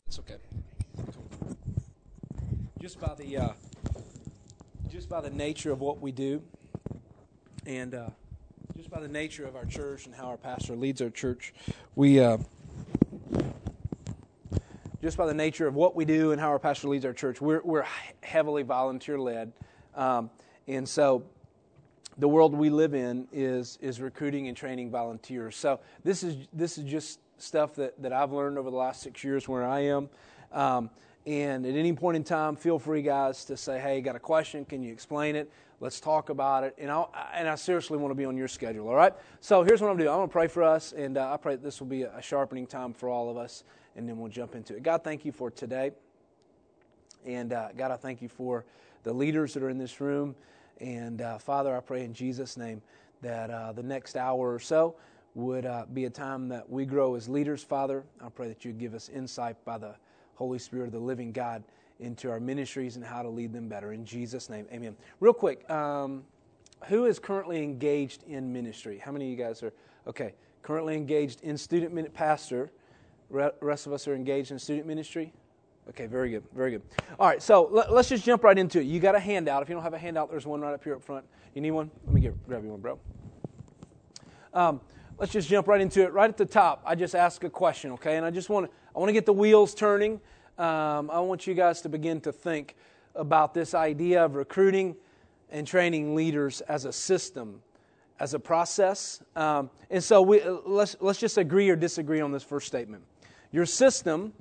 It's okay. Cool. Just by the nature of what we do, and just by the nature of our church and how our pastor leads our church, we just by the nature of what we do and how our pastor leads our church, we're heavily volunteer led, and so the world we live in is recruiting and training volunteers. So this is just stuff that I've learned over the last 6 years where I am. And at any point in time, feel free, guys, to say, hey, got a question? Can you explain it? Let's talk about it. And I seriously want to be on your schedule, all right? So here's what I'm going to do. I'm going to pray for us, and I pray that this will be a sharpening time for all of us, and then we'll jump into it. God, thank you for today. And God, I thank you for the leaders that are in this room. And Father, I pray in Jesus' name that the next hour or so would be a time that we grow as leaders, Father. I pray that you'd give us insight by the Holy Spirit of the living God into our ministries and how to lead them better. In Jesus' name, amen. Real quick, who is currently engaged in ministry? How many of you guys are, okay, currently engaged in student ministry? Pastor, rest of us are engaged in student ministry? Okay, very good, very good. All right, so let's just jump right into it. You got a handout. If you don't have a handout, there's one right up here up front. You need one? Let me grab you one, bro. Let's just jump right into it. Right at the top, I just ask a question, okay? And I want to get the wheels turning. I want you guys to begin to think about this idea of recruiting and training leaders as a system, as a process. And so let's just agree or disagree on this first statement. Your system,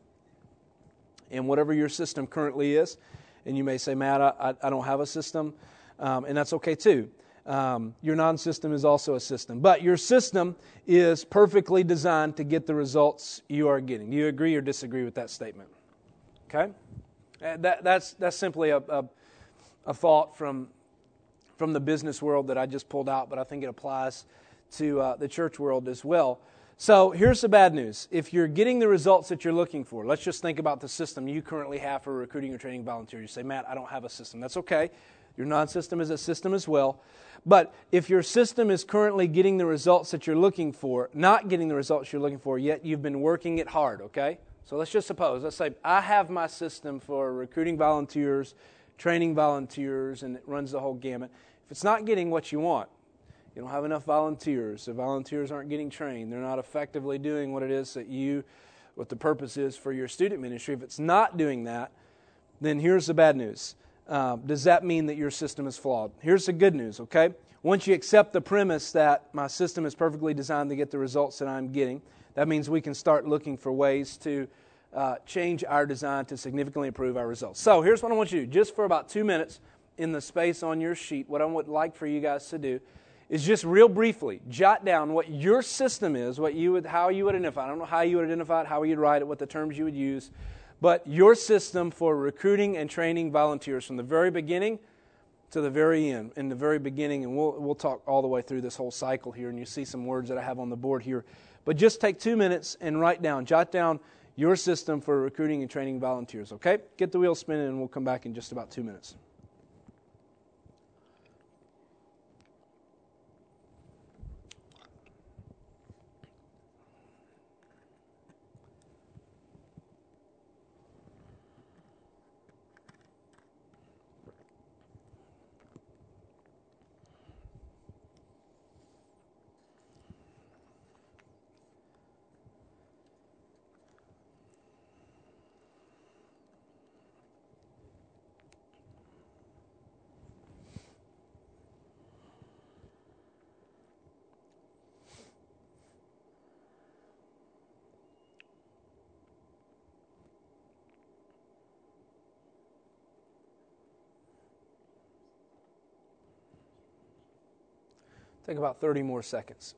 and whatever your system currently is, and you may say, Matt, I don't have a system, and that's okay too. Your non-system is also a system. But your system is perfectly designed to get the results you are getting. Do you agree or disagree with that statement? Okay? That's simply a thought from the business world that I just pulled out, but I think it applies to the church world as well. So here's the bad news. If you're getting the results that you're looking for, let's just think about the system you currently have for recruiting or training volunteers. You say, Matt, I don't have a system. That's okay. Your non-system is a system as well. But if your system is currently getting the results that you're looking for, not getting the results you're looking for, yet you've been working it hard, okay? So let's just suppose, let's say I have my system for recruiting volunteers, training volunteers, and it runs the whole gamut. If it's not getting what you want, you don't have enough volunteers, the volunteers aren't getting trained, they're not effectively doing what it is what the purpose is for your student ministry. If it's not doing that, then here's the bad news. Does that mean that your system is flawed? Here's the good news, okay? Once you accept the premise that my system is perfectly designed to get the results that I'm getting, that means we can start looking for ways to change our design to significantly improve our results. So here's what I want you to do. Just for about 2 minutes in the space on your sheet, what I would like for you guys to do is just real briefly jot down what your system is, how you would identify it. I don't know how you would identify it, how you'd write it, what the terms you would use, but your system for recruiting and training volunteers from the very beginning to the very end. In the very beginning, and we'll talk all the way through this whole cycle here, and you see some words that I have on the board here. But just take 2 minutes and jot down your system for recruiting and training volunteers, okay? Get the wheel spinning, and we'll come back in just about 2 minutes. Take about 30 more seconds.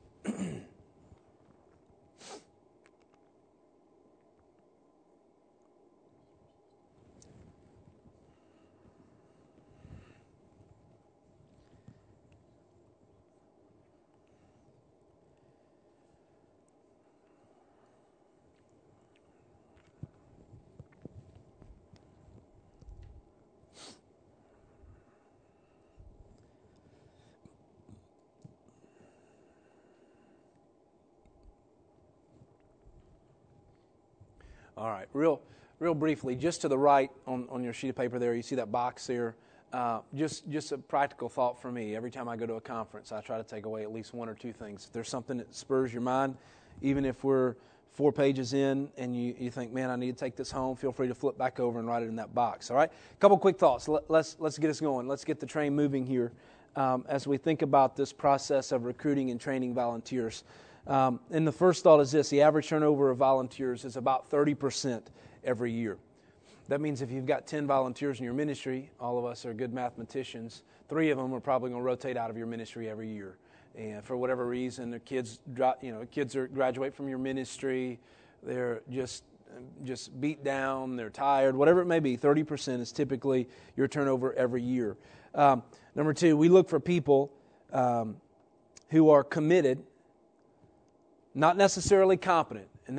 All right, real real briefly, just to the right on your sheet of paper there, you see that box there. Just a practical thought for me. Every time I go to a conference, I try to take away at least one or two things. If there's something that spurs your mind, even if we're 4 pages in and you think, man, I need to take this home, feel free to flip back over and write it in that box. All right? A couple quick thoughts. Let's get us going. Let's get the train moving here as we think about this process of recruiting and training volunteers. And the first thought is this: the average turnover of volunteers is about 30% every year. That means if you've got 10 volunteers in your ministry, all of us are good mathematicians, 3 of them are probably going to rotate out of your ministry every year. And for whatever reason, the kids are graduate from your ministry, they're just beat down, they're tired, whatever it may be. 30% is typically your turnover every year. Number 2, we look for people who are committed, not necessarily competent, and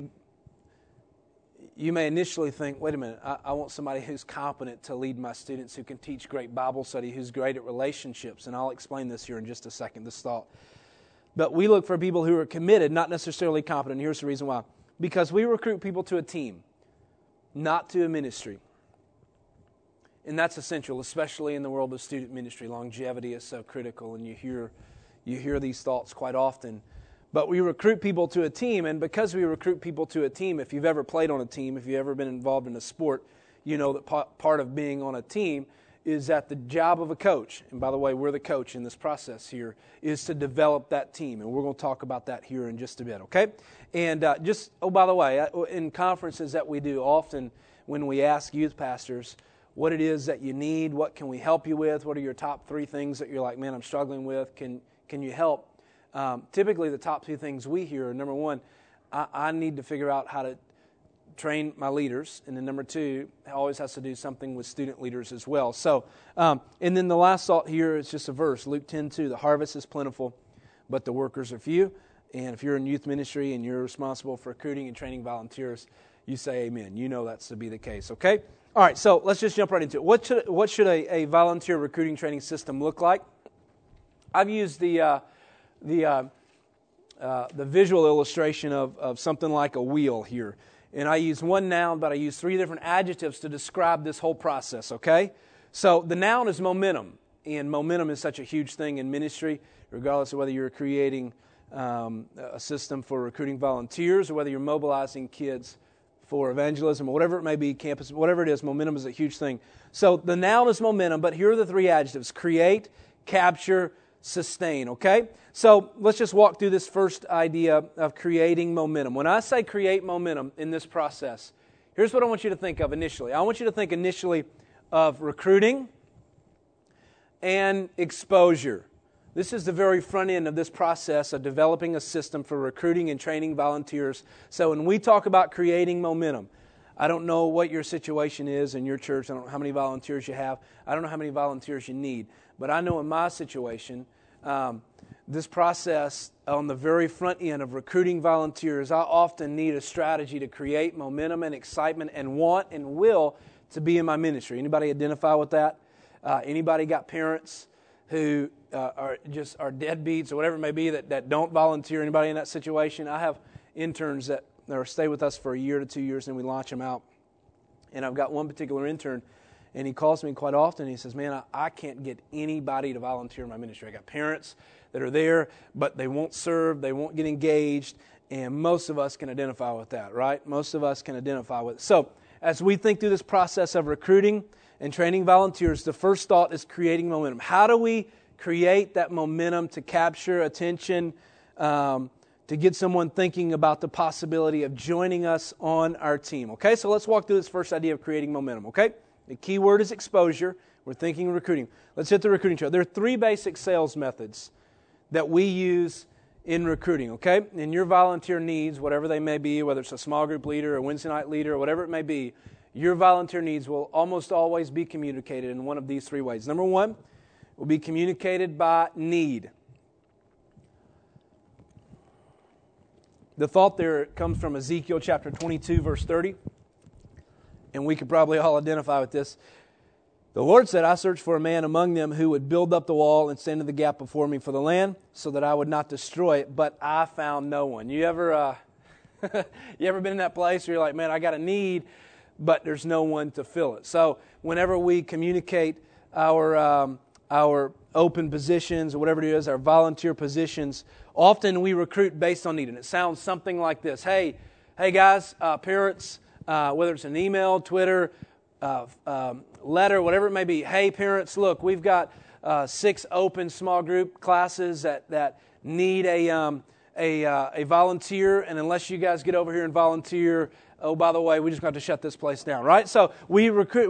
you may initially think, wait a minute, I want somebody who's competent to lead my students, who can teach great Bible study, who's great at relationships. And I'll explain this here in just a second, this thought. But we look for people who are committed, not necessarily competent. Here's the reason why. Because we recruit people to a team, not to a ministry. And that's essential, especially in the world of student ministry. Longevity is so critical, and you hear these thoughts quite often. But we recruit people to a team, and because we recruit people to a team, if you've ever played on a team, if you've ever been involved in a sport, you know that part of being on a team is that the job of a coach, and by the way, we're the coach in this process here, is to develop that team. And we're going to talk about that here in just a bit, okay? And by the way, in conferences that we do, often when we ask youth pastors what it is that you need, what can we help you with, what are your top 3 things that you're like, man, I'm struggling with, can you help? Typically, the top 2 things we hear are, number 1, I need to figure out how to train my leaders. And then number 2, it always has to do something with student leaders as well. So, and then the last thought here is just a verse, Luke 10:2. The harvest is plentiful, but the workers are few. And if you're in youth ministry and you're responsible for recruiting and training volunteers, you say amen. You know that's to be the case, okay? All right, so let's just jump right into it. What should a volunteer recruiting training system look like? I've used the visual illustration of something like a wheel here. And I use one noun, but I use 3 different adjectives to describe this whole process, okay? So the noun is momentum, and momentum is such a huge thing in ministry, regardless of whether you're creating a system for recruiting volunteers or whether you're mobilizing kids for evangelism or whatever it may be, campus, whatever it is, momentum is a huge thing. So the noun is momentum, but here are the 3 adjectives: create, capture, sustain, okay? So let's just walk through this first idea of creating momentum. When I say create momentum in this process, here's what I want you to think of initially. I want you to think initially of recruiting and exposure. This is the very front end of this process of developing a system for recruiting and training volunteers. So when we talk about creating momentum, I don't know what your situation is in your church. I don't know how many volunteers you have. I don't know how many volunteers you need. But I know in my situation, this process on the very front end of recruiting volunteers, I often need a strategy to create momentum and excitement and want and will to be in my ministry. Anybody identify with that? Anybody got parents who are deadbeats or whatever it may be that don't volunteer? Anybody in that situation? I have interns that stay with us for a year to 2 years, and we launch them out. And I've got one particular intern, and he calls me quite often. He says, man, I can't get anybody to volunteer in my ministry. I got parents that are there, but they won't serve, they won't get engaged, and most of us can identify with that, right? Most of us can identify with it. So as we think through this process of recruiting and training volunteers, the first thought is creating momentum. How do we create that momentum to capture attention, to get someone thinking about the possibility of joining us on our team? Okay, so let's walk through this first idea of creating momentum, okay? The key word is exposure. We're thinking recruiting. Let's hit the recruiting trail. There are 3 basic sales methods that we use in recruiting, okay? And your volunteer needs, whatever they may be, whether it's a small group leader, a Wednesday night leader, or whatever it may be, your volunteer needs will almost always be communicated in one of these 3 ways. Number 1 will be communicated by need. The thought there comes from Ezekiel chapter 22, verse 30. And we could probably all identify with this. The Lord said, I searched for a man among them who would build up the wall and stand in the gap before me for the land so that I would not destroy it, but I found no one. You ever been in that place where you're like, man, I got a need, but there's no one to fill it. So whenever we communicate our open positions or whatever it is, our volunteer positions, often we recruit based on need. And it sounds something like this. Hey guys, parents, whether it's an email, Twitter, letter, whatever it may be. Hey parents, look, we've got 6 open small group classes that need a volunteer, and unless you guys get over here and volunteer, oh, by the way, we just got to shut this place down, right? So we recruit,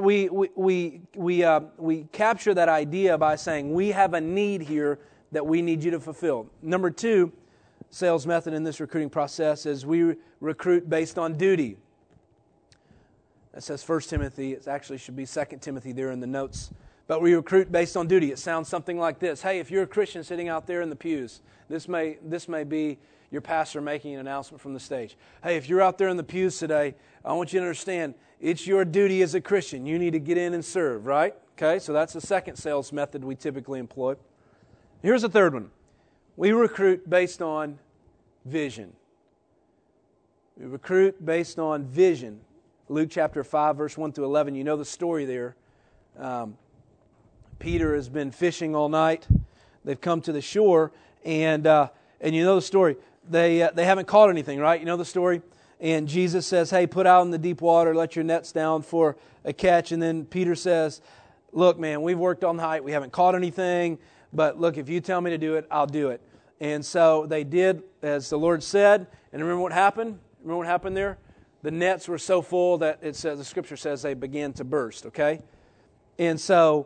we capture that idea by saying we have a need here that we need you to fulfill. Number 2, sales method in this recruiting process is we recruit based on duty. That says 1 Timothy. It actually should be 2 Timothy there in the notes. But we recruit based on duty. It sounds something like this. Hey, if you're a Christian sitting out there in the pews, this may be your pastor making an announcement from the stage. Hey, if you're out there in the pews today, I want you to understand, it's your duty as a Christian. You need to get in and serve, right? Okay, so that's the second sales method we typically employ. Here's a third one. We recruit based on vision. We recruit based on vision. Luke chapter 5, verse 1 through 11. You know the story there. Peter has been fishing all night. They've come to the shore, and you know the story. They haven't caught anything, right? You know the story? And Jesus says, hey, put out in the deep water, let your nets down for a catch. And then Peter says, look, man, we've worked all night. We haven't caught anything. But look, if you tell me to do it, I'll do it. And so they did as the Lord said. And remember what happened? Remember what happened there? The nets were so full that it says, the Scripture says they began to burst, okay? And so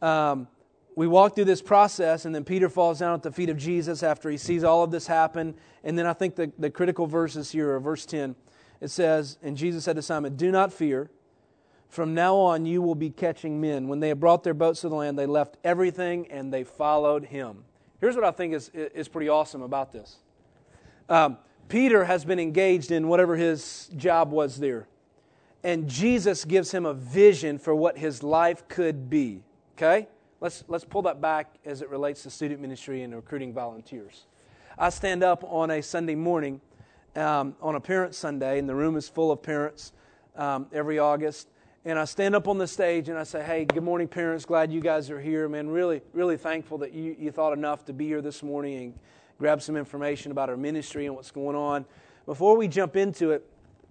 we walk through this process, and then Peter falls down at the feet of Jesus after he sees all of this happen. And then I think the critical verses here are verse 10. It says, and Jesus said to Simon, do not fear. From now on you will be catching men. When they had brought their boats to the land, they left everything and they followed him. Here's what I think is pretty awesome about this. Peter has been engaged in whatever his job was there. And Jesus gives him a vision for what his life could be. Okay? Let's pull that back as it relates to student ministry and recruiting volunteers. I stand up on a Sunday morning, on a parent Sunday, and the room is full of parents every August. And I stand up on the stage and I say, hey, good morning parents, glad you guys are here. Man, really, really thankful that you thought enough to be here this morning and grab some information about our ministry and what's going on. Before we jump into it,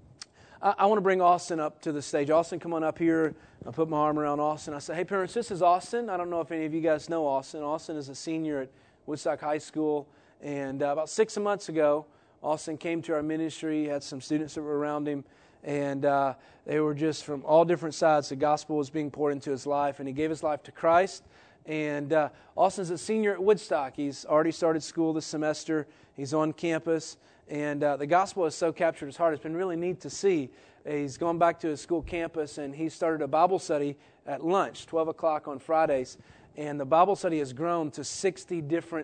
I want to bring Austin up to the stage. Austin, come on up here. I put my arm around Austin. I say, hey, parents, this is Austin. I don't know if any of you guys know Austin. Austin is a senior at Woodstock High School. And about 6 months ago, Austin came to our ministry. He had some students that were around him. And they were just from all different sides. The gospel was being poured into his life. And he gave his life to Christ. And Austin's a senior at Woodstock. He's already started school this semester. He's on campus. And the gospel has so captured his heart. It's been really neat to see. He's gone back to his school campus, and he started a Bible study at lunch, 12 o'clock on Fridays. And the Bible study has grown to 60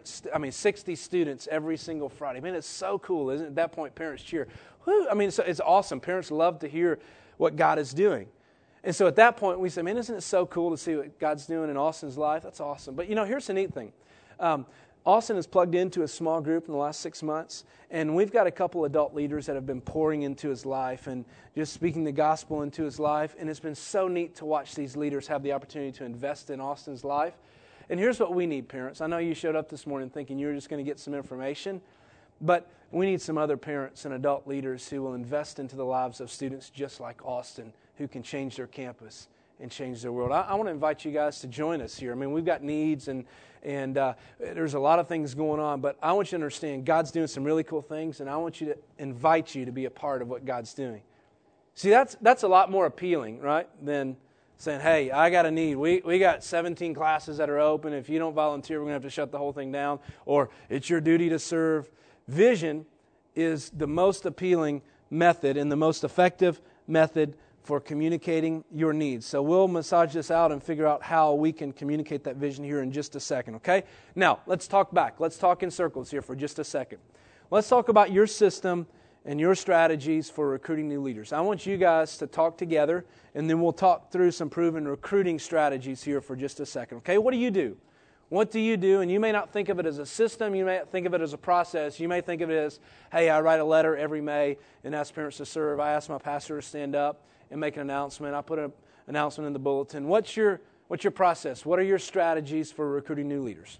students every single Friday. Man, it's so cool, isn't it? At that point, parents cheer. Whew, I mean, it's awesome. Parents love to hear what God is doing. And so at that point, we say, man, isn't it so cool to see what God's doing in Austin's life? That's awesome. But, here's the neat thing. Austin has plugged into a small group in the last 6 months, and we've got a couple adult leaders that have been pouring into his life and just speaking the gospel into his life, and it's been so neat to watch these leaders have the opportunity to invest in Austin's life. And here's what we need, parents. I know you showed up this morning thinking you were just going to get some information, but we need some other parents and adult leaders who will invest into the lives of students just like Austin, who can change their campus and change their world. I want to invite you guys to join us here. I mean, we've got needs and there's a lot of things going on, but I want you to understand God's doing some really cool things, and I want you to invite you to be a part of what God's doing. See, that's a lot more appealing, right, than saying, hey, I got a need. We got 17 classes that are open. If you don't volunteer, we're going to have to shut the whole thing down, or it's your duty to serve. Vision is the most appealing method and the most effective method for communicating your needs. So we'll massage this out and figure out how we can communicate that vision here in just a second, okay? Now, let's talk back. Let's talk in circles here for just a second. Let's talk about your system and your strategies for recruiting new leaders. I want you guys to talk together, and then we'll talk through some proven recruiting strategies here for just a second, okay? What do you do? What do you do? And you may not think of it as a system. You may not think of it as a process. You may think of it as, hey, I write a letter every May and ask parents to serve. I ask my pastor to stand up and make an announcement. I put an announcement in the bulletin. What's your process? What are your strategies for recruiting new leaders?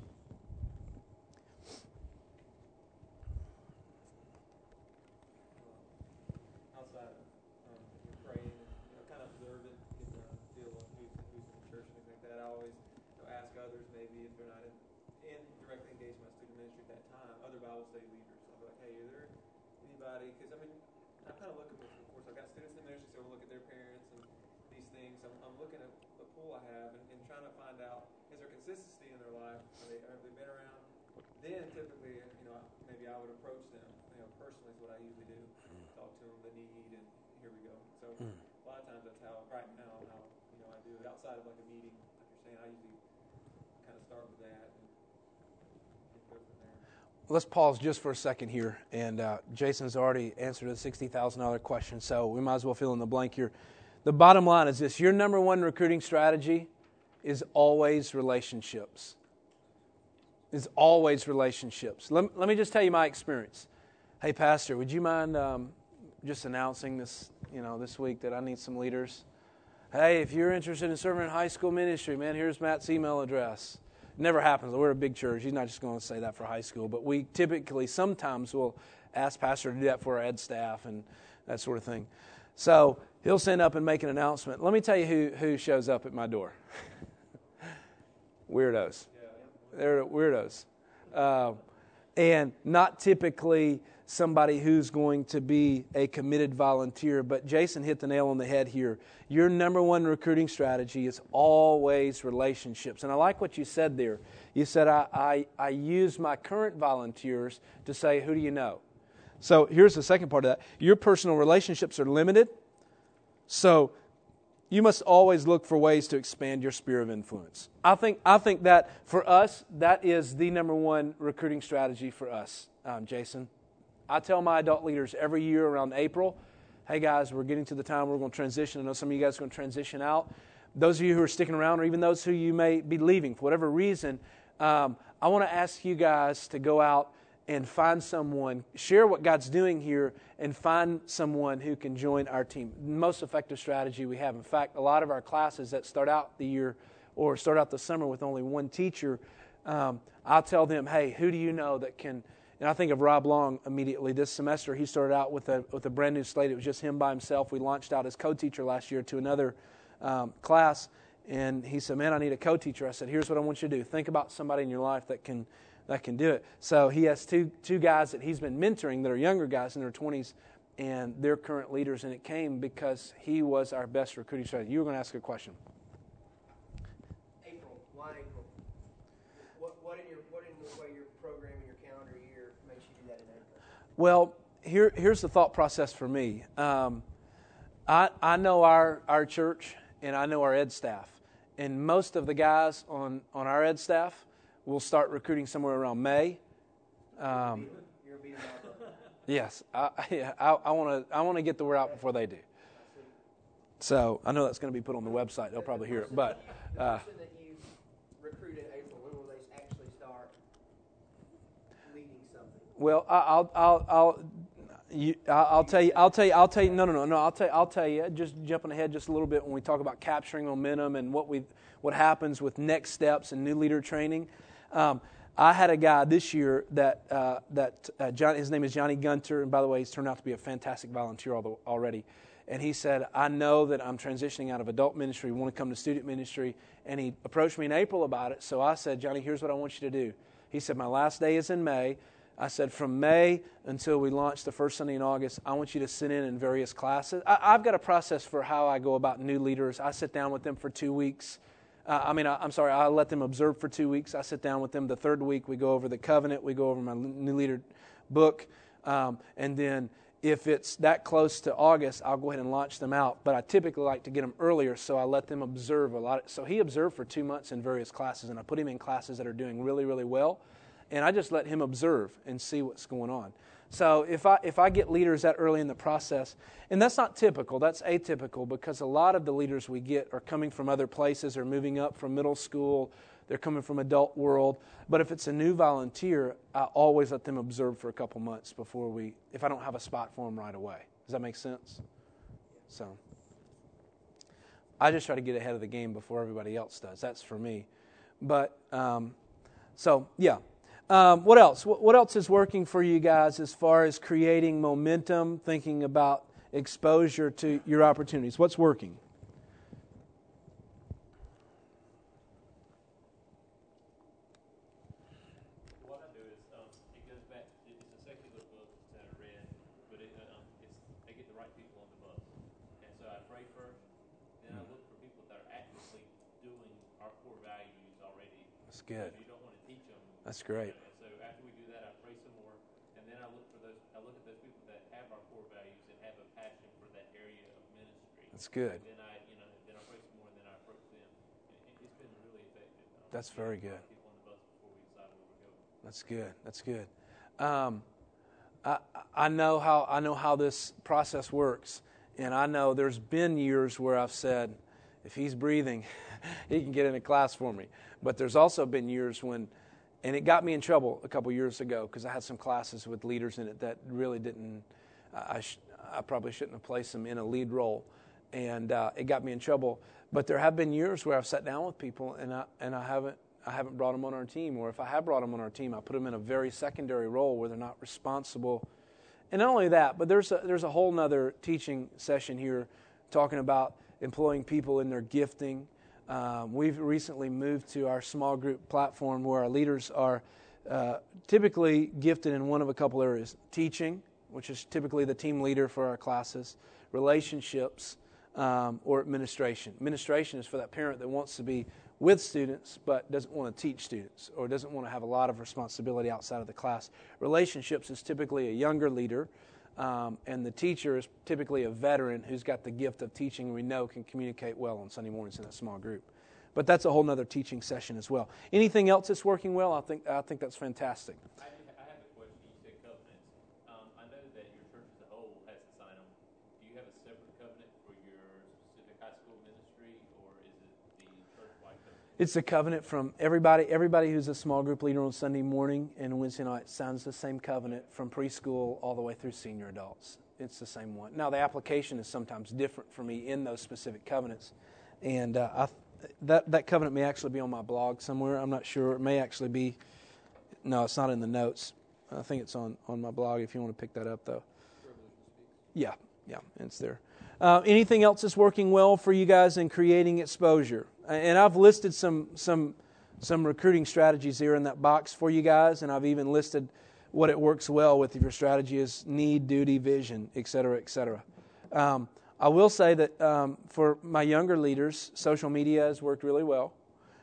Because I'm kind of looking with, of course, I've got students in ministry, so we'll look at their parents and these things. I'm looking at the pool I have and trying to find out, is there consistency in their life? Have they been around? Then typically, maybe I would approach them, personally is what I usually do. Talk to them, the need, and here we go. So a lot of times that's how, right now, I do it. Outside of like a meeting, like you're saying, I usually kind of start with that and go from there. Let's pause just for a second here. And Jason's already answered a $60,000 question, so we might as well fill in the blank here. The bottom line is this. Your number one recruiting strategy is always relationships. Is always relationships. Let me just tell you my experience. Hey, Pastor, would you mind just announcing this, this week that I need some leaders? Hey, if you're interested in serving in high school ministry, man, here's Matt's email address. Never happens. We're a big church. He's not just going to say that for high school. But we typically, sometimes, will ask Pastor to do that for our ed staff and that sort of thing. So he'll send up and make an announcement. Let me tell you who shows up at my door. Weirdos. They're weirdos. And not typically somebody who's going to be a committed volunteer. But Jason hit the nail on the head here. Your number one recruiting strategy is always relationships. And I like what you said there. You said, I use my current volunteers to say, who do you know? So here's the second part of that. Your personal relationships are limited. So you must always look for ways to expand your sphere of influence. I think that for us, that is the number one recruiting strategy for us, Jason. I tell my adult leaders every year around April, hey guys, we're getting to the time we're going to transition. I know some of you guys are going to transition out. Those of you who are sticking around, or even those who you may be leaving for whatever reason, I want to ask you guys to go out and find someone, share what God's doing here, and find someone who can join our team. The most effective strategy we have. In fact, a lot of our classes that start out the year or start out the summer with only one teacher, I'll tell them, hey, who do you know that can... And I think of Rob Long immediately. This semester, he started out with a brand new slate. It was just him by himself. We launched out as co-teacher last year to another class. And he said, man, I need a co-teacher. I said, here's what I want you to do. Think about somebody in your life that can do it. So he has two guys that he's been mentoring that are younger guys in their 20s, and they're current leaders. And it came because he was our best recruiting strategy. You were going to ask a question. April. Why April? What in the way you're programming your calendar year makes you do that in April? Well, here's the thought process for me. I know our church, and I know our ed staff. And most of the guys on our ed staff will start recruiting somewhere around May. Yes, I want to get the word out before they do. So I know that's going to be put on the website. They'll probably hear it. But the person that you recruit in April, when will they actually start leading something? Well, I'll tell you. No. I'll tell you. Just jumping ahead just a little bit when we talk about capturing momentum and what happens with next steps and new leader training. I had a guy this year that his name is Johnny Gunter, and by the way, he's turned out to be a fantastic volunteer already. And he said, I know that I'm transitioning out of adult ministry, want to come to student ministry. And he approached me in April about it. So I said, Johnny, here's what I want you to do. He said, my last day is in May. I said, from May until we launch the first Sunday in August, I want you to sit in various classes. I've got a process for how I go about new leaders. I sit down with them for 2 weeks. I let them observe for 2 weeks. I sit down with them the third week. We go over the covenant. We go over my new leader book. And then if it's that close to August, I'll go ahead and launch them out. But I typically like to get them earlier, so I let them observe a lot. So he observed for 2 months in various classes, and I put him in classes that are doing really, really well. And I just let him observe and see what's going on. So if I get leaders that early in the process, and that's not typical, that's atypical, because a lot of the leaders we get are coming from other places or moving up from middle school. They're coming from adult world. But if it's a new volunteer, I always let them observe for a couple months if I don't have a spot for them right away. Does that make sense? So. I just try to get ahead of the game before everybody else does. That's for me. But, so, yeah. What else? What else is working for you guys as far as creating momentum, thinking about exposure to your opportunities? What's working? What I do is, it goes back, it's a secular book that I read, but I get the right people on the bus. And so I pray first, then I look for people that are actively doing our core values already. That's good. You don't want to teach them. That's great. And so after we do that, I pray some more, and then I look at those people that have our core values and have a passion for that area of ministry. That's good. Then I pray some more, and then I approach them. It's been really effective. That's very good. People on the bus before we decide where we're going. That's good. That's good. I know how this process works, and I know there's been years where I've said, if he's breathing, he can get in a class for me. But there's also been years when, and it got me in trouble a couple years ago because I had some classes with leaders in it that really didn't. I probably shouldn't have placed them in a lead role, and it got me in trouble. But there have been years where I've sat down with people and I haven't brought them on our team, or if I have brought them on our team, I put them in a very secondary role where they're not responsible. And not only that, but there's a whole nother teaching session here talking about employing people in their gifting. We've recently moved to our small group platform where our leaders are typically gifted in one of a couple areas: teaching, which is typically the team leader for our classes; relationships, or administration. Administration is for that parent that wants to be with students but doesn't want to teach students or doesn't want to have a lot of responsibility outside of the class. Relationships is typically a younger leader, and the teacher is typically a veteran who's got the gift of teaching and we know can communicate well on Sunday mornings in a small group. But that's a whole nother teaching session as well. Anything else that's working well? I think that's fantastic. I have a question. You said covenants. I know that your church as a whole has to sign them. Do you have a separate covenant for your specific high school ministry, or is it the church-wide covenant? It's a covenant from everybody. Everybody who's a small group leader on Sunday morning and Wednesday night signs the same covenant from preschool all the way through senior adults. It's the same one. Now, the application is sometimes different for me in those specific covenants, and that covenant may actually be on my blog somewhere. I'm not sure. It may actually be. No, it's not in the notes. I think it's on my blog if you want to pick that up, though. Yeah, it's there. Anything else that's working well for you guys in creating exposure? And I've listed some recruiting strategies here in that box for you guys, and I've even listed what it works well with if your strategy is need, duty, vision, et cetera, et cetera. I will say that for my younger leaders, social media has worked really well.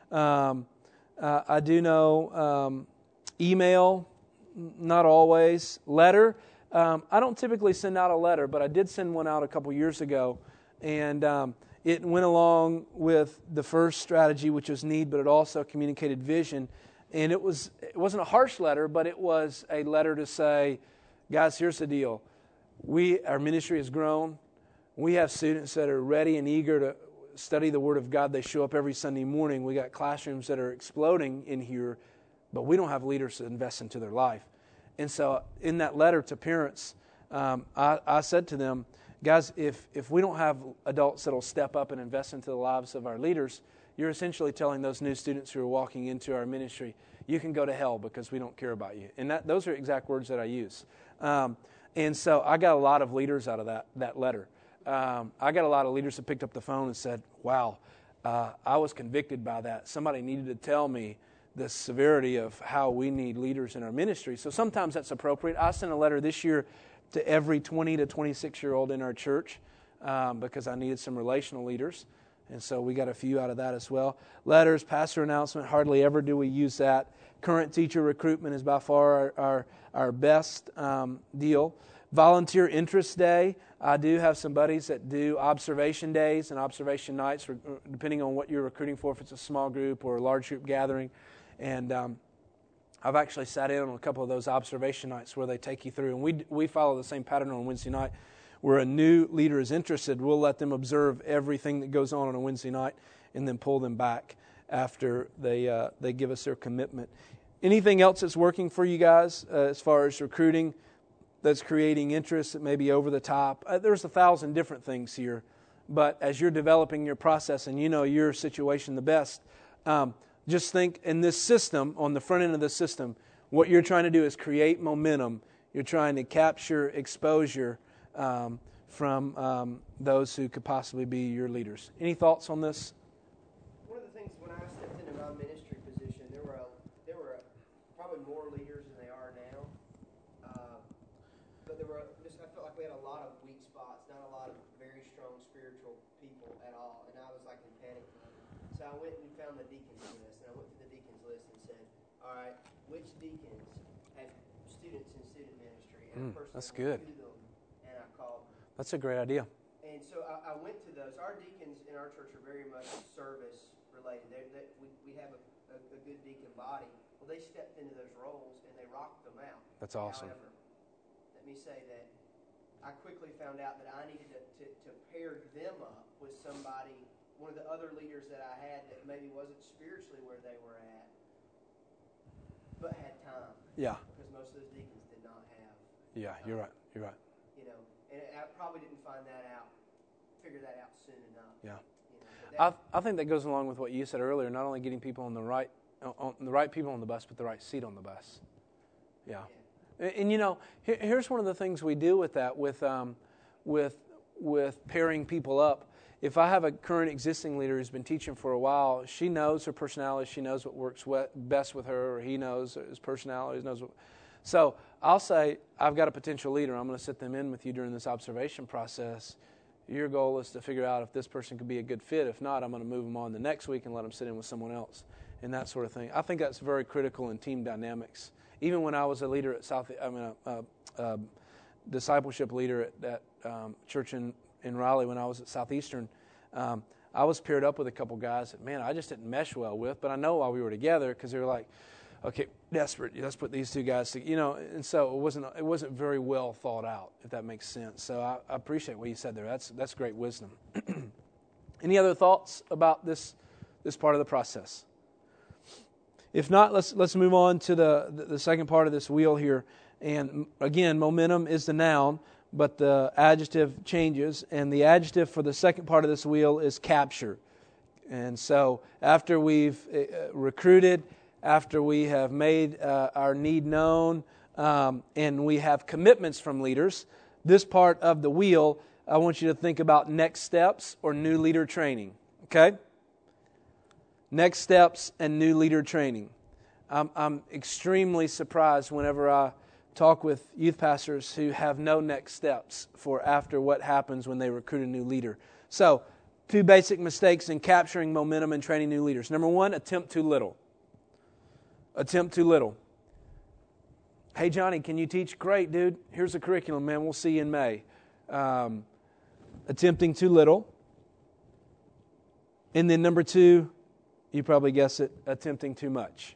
I do know email, not always. Letter. I don't typically send out a letter, but I did send one out a couple years ago, and it went along with the first strategy, which was need, but it also communicated vision. And it wasn't a harsh letter, but it was a letter to say, guys, here's the deal. Our ministry has grown. We have students that are ready and eager to study the Word of God. They show up every Sunday morning. We got classrooms that are exploding in here, but we don't have leaders that invest into their life. And so in that letter to parents, I said to them, guys, if we don't have adults that will step up and invest into the lives of our leaders, you're essentially telling those new students who are walking into our ministry, you can go to hell because we don't care about you. And those are exact words that I use. And so I got a lot of leaders out of that letter. I got a lot of leaders that picked up the phone and said, wow, I was convicted by that. Somebody needed to tell me the severity of how we need leaders in our ministry. So sometimes that's appropriate. I sent a letter this year to every 20 to 26-year-old in our church because I needed some relational leaders. And so we got a few out of that as well. Letters, pastor announcement, hardly ever do we use that. Current teacher recruitment is by far our best deal. Volunteer interest day. I do have some buddies that do observation days and observation nights, depending on what you're recruiting for, if it's a small group or a large group gathering. And I've actually sat in on a couple of those observation nights where they take you through. And we follow the same pattern on Wednesday night. Where a new leader is interested, we'll let them observe everything that goes on a Wednesday night and then pull them back after they give us their commitment. Anything else that's working for you guys as far as recruiting that's creating interest that may be over the top? There's 1,000 different things here. But as you're developing your process and you know your situation the best, just think in this system, on the front end of the system, what you're trying to do is create momentum. You're trying to capture exposure from those who could possibly be your leaders. Any thoughts on this? One of the things when I stepped into my ministry position, there were probably more leaders than they are now. But I felt like we had a lot of weak spots, not a lot of very strong spiritual people at all. And I was like in panic mode. So I went and found the deacons list, and I went to the deacons list and said, all right, which deacons have students in student ministry? And That's good. To them, and I called them. That's a great idea. And so I went to those. Our deacons in our church are very much service related. We have a good deacon body. Well, they stepped into those roles and they rocked them out. That's awesome. However, let me say that I quickly found out that I needed to pair them up with somebody, one of the other leaders that I had that maybe wasn't spiritually where they were at, but had time. Yeah. Because most of those deacons did not have. Yeah, you're right. You're right. And I probably didn't figure that out soon enough. Yeah. I think that goes along with what you said earlier, not only getting people on the right people on the bus, but the right seat on the bus. Yeah. And here's one of the things we do with that, with pairing people up. If I have a current existing leader who's been teaching for a while, she knows her personality, she knows what works best with her, or he knows his personality, knows what. So I'll say, I've got a potential leader. I'm going to sit them in with you during this observation process. Your goal is to figure out if this person could be a good fit. If not, I'm going to move them on the next week and let them sit in with someone else, and that sort of thing. I think that's very critical in team dynamics. Even when I was a leader at a discipleship leader at church in Raleigh when I was at Southeastern, I was paired up with a couple guys that, man, I just didn't mesh well with. But I know while we were together, because they were like, okay, desperate, let's put these two guys together, and so it wasn't very well thought out, if that makes sense. So I appreciate what you said there. That's great wisdom. Any other thoughts about this part of the process? If not, let's move on to the second part of this wheel here. And again, momentum is the noun, but the adjective changes, and the adjective for the second part of this wheel is capture. And so after we've recruited, after we have made our need known, and we have commitments from leaders, this part of the wheel, I want you to think about next steps or new leader training. Okay? Next steps and new leader training. I'm extremely surprised whenever I talk with youth pastors who have no next steps for after what happens when they recruit a new leader. So, 2 basic mistakes in capturing momentum and training new leaders. Number 1, attempt too little. Attempt too little. Hey, Johnny, can you teach? Great, dude. Here's the curriculum, man. We'll see you in May. Attempting too little. And then number 2, you probably guess it, attempting too much.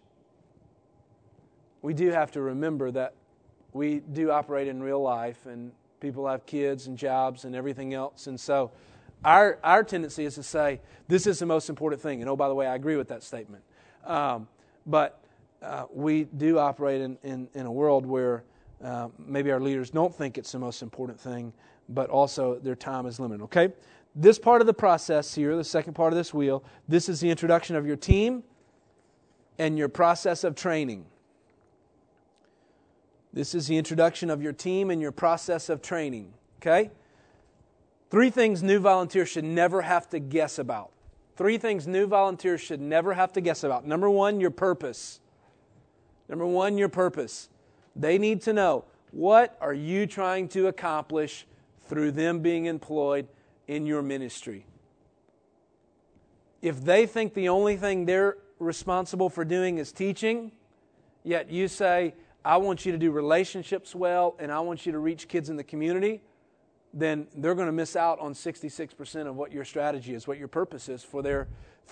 We do have to remember that we do operate in real life, and people have kids and jobs and everything else. And so our tendency is to say, this is the most important thing. And oh, by the way, I agree with that statement. But we do operate in a world where maybe our leaders don't think it's the most important thing, but also their time is limited. Okay? This part of the process here, the second part of this wheel, this is the introduction of your team and your process of training. This is the introduction of your team and your process of training. Okay? 3 things new volunteers should never have to guess about. 3 things new volunteers should never have to guess about. Number 1, your purpose. Number 1, your purpose. They need to know, what are you trying to accomplish through them being employed in your ministry? If they think the only thing they're responsible for doing is teaching, yet you say, I want you to do relationships well, and I want you to reach kids in the community, then they're going to miss out on 66% of what your strategy is, what your purpose is for their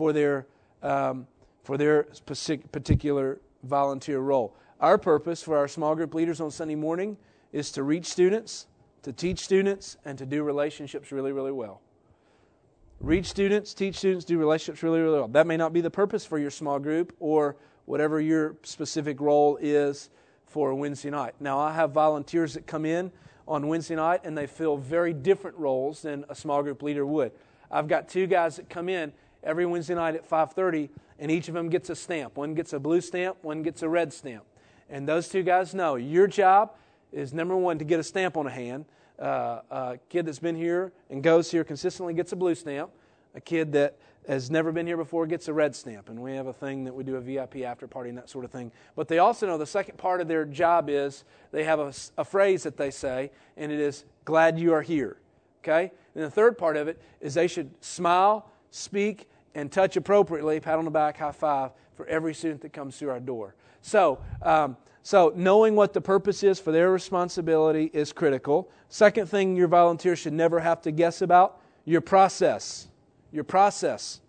particular volunteer role. Our purpose for our small group leaders on Sunday morning is to reach students, to teach students, and to do relationships really, really well. Reach students, teach students, do relationships really, really well. That may not be the purpose for your small group or whatever your specific role is for Wednesday night. Now, I have volunteers that come in on Wednesday night and they fill very different roles than a small group leader would. I've got 2 guys that come in every Wednesday night at 5:30, and each of them gets a stamp. One gets a blue stamp, one gets a red stamp. And those 2 guys know your job is, number one, to get a stamp on a hand. A kid that's been here and goes here consistently gets a blue stamp. A kid that has never been here before gets a red stamp. And we have a thing that we do, a VIP after party and that sort of thing. But they also know the second part of their job is they have a phrase that they say, and it is, glad you are here. Okay? And the third part of it is they should smile, speak, and touch appropriately, pat on the back, high five, for every student that comes through our door. So knowing what the purpose is for their responsibility is critical. Second thing your volunteers should never have to guess about, your process. Your process.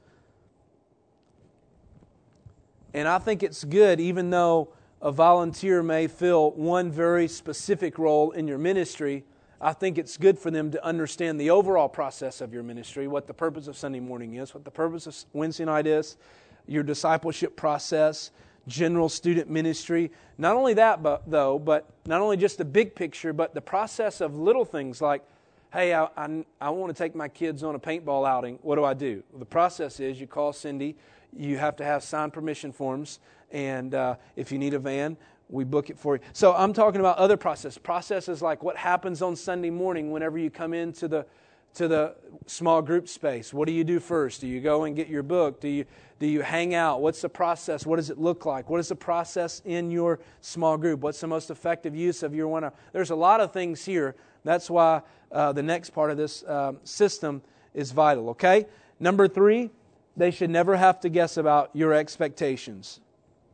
And I think it's good, even though a volunteer may fill one very specific role in your ministry, I think it's good for them to understand the overall process of your ministry, what the purpose of Sunday morning is, what the purpose of Wednesday night is, your discipleship process, general student ministry. Not only that, but not only just the big picture, but the process of little things like, hey, I want to take my kids on a paintball outing. What do I do? Well, the process is you call Cindy. You have to have signed permission forms. And if you need a van, we book it for you. So I'm talking about other processes like what happens on Sunday morning whenever you come into the small group space. What do you do first? Do you go and get your book? Do you hang out? What's the process? What does it look like? What is the process in your small group? What's the most effective use of your 1 hour? There's a lot of things here. That's why the next part of this system is vital, okay? Number 3, they should never have to guess about your expectations.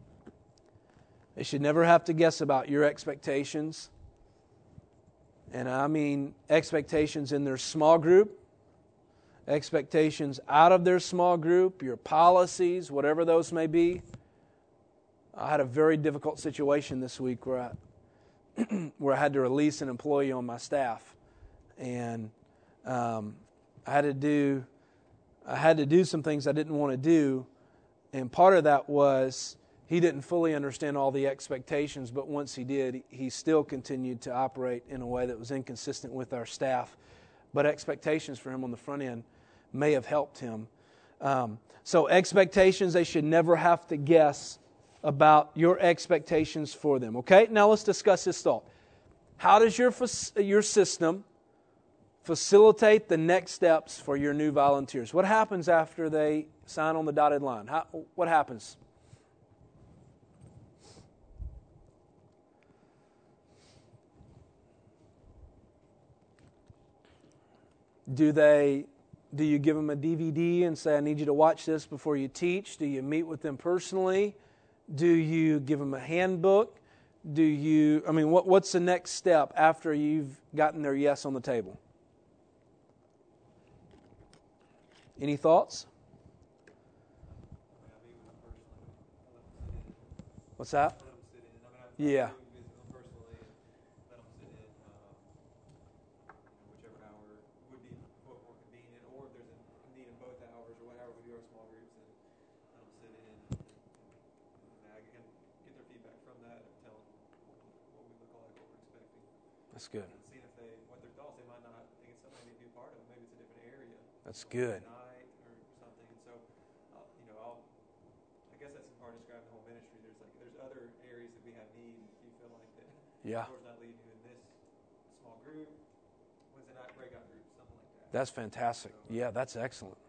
They should never have to guess about your expectations. And I mean expectations in their small group, expectations out of their small group, your policies, whatever those may be. I had a very difficult situation this week where I had to release an employee on my staff, and I had to do some things I didn't want to do, and part of that was he didn't fully understand all the expectations, but once he did, he still continued to operate in a way that was inconsistent with our staff. But expectations for him on the front end may have helped him. So expectations, they should never have to guess about your expectations for them. Okay, now let's discuss this thought. How does your system facilitate the next steps for your new volunteers? What happens after they sign on the dotted line? What happens? Do you give them a DVD and say, I need you to watch this before you teach? Do you meet with them personally? Do you give them a handbook? What's the next step after you've gotten their yes on the table? Any thoughts? What's that? Yeah. That's good. Seeing what their thoughts, they might not think it's something they need to be part of. Maybe it's a different area. That's good. Night or something. And so, I guess that's part of describing the whole ministry. There's other areas that we have need. If you feel like that, the Lord's not leading you in this small group, Wednesday night breakout group, something like that. That's fantastic. Yeah, that's excellent.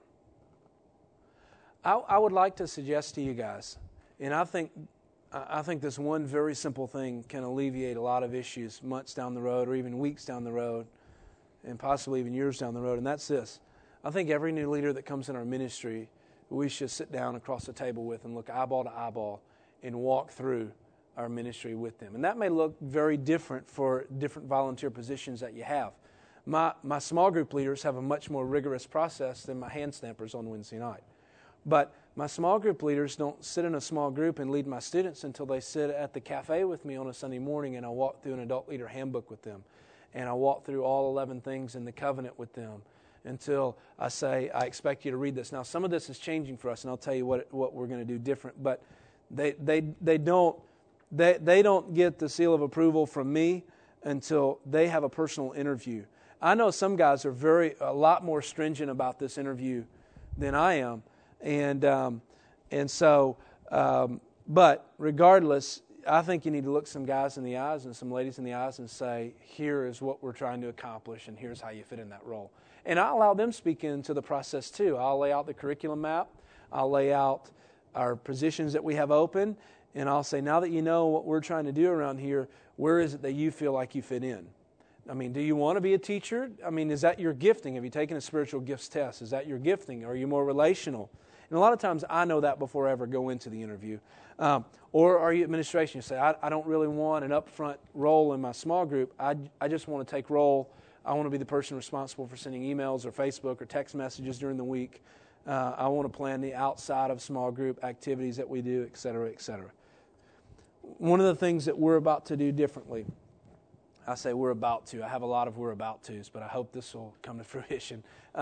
I would like to suggest to you guys, and I think this one very simple thing can alleviate a lot of issues months down the road or even weeks down the road and possibly even years down the road, and that's this. I think every new leader that comes in our ministry, we should sit down across the table with and look eyeball to eyeball and walk through our ministry with them. And that may look very different for different volunteer positions that you have. My small group leaders have a much more rigorous process than my hand stampers on Wednesday night. But my small group leaders don't sit in a small group and lead my students until they sit at the cafe with me on a Sunday morning, and I walk through an adult leader handbook with them. And I walk through all 11 things in the covenant with them until I say, I expect you to read this. Now, some of this is changing for us, and I'll tell you what we're going to do different. But they don't get the seal of approval from me until they have a personal interview. I know some guys are a lot more stringent about this interview than I am, but regardless, I think you need to look some guys in the eyes and some ladies in the eyes and say, here is what we're trying to accomplish, and here's how you fit in that role. And I allow them to speak into the process too. I'll lay out the curriculum map. I'll lay out our positions that we have open, and I'll say, now that you know what we're trying to do around here, where is it that you feel like you fit in? I mean, do you want to be a teacher? I mean, is that your gifting? Have you taken a spiritual gifts test? Is that your gifting? Are you more relational? And a lot of times I know that before I ever go into the interview. Or are you administration? You say, I don't really want an upfront role in my small group. I just want to take role. I want to be the person responsible for sending emails or Facebook or text messages during the week. I want to plan the outside of small group activities that we do, et cetera, et cetera. One of the things that we're about to do differently, I say we're about to. I have a lot of we're about to's, but I hope this will come to fruition.